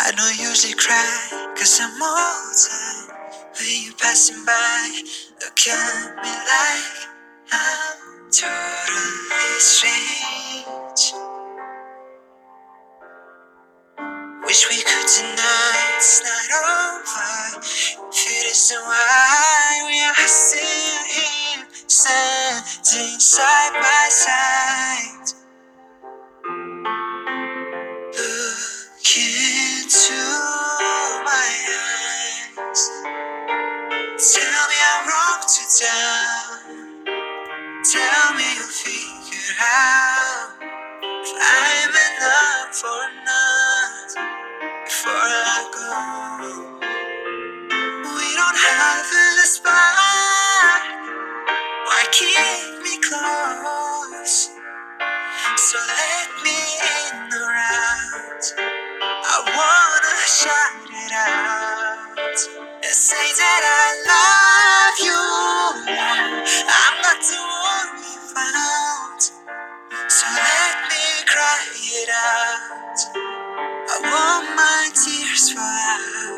I don't usually cry, cause I'm all tired. When you passing by, look at me like I'm totally strange. Wish we could deny it's not over. If it isn't why we are still here, standing side by side. Look into my eyes. Tell me I'm wrong to doubt. Tell me you'll figure out if I'm enough or not before I go. We don't have a spot. Why keep me close? So let me in the round. I wanna shout it out and say that I love you. I'm not the one you found, so let me cry it out. I want my tears fall out.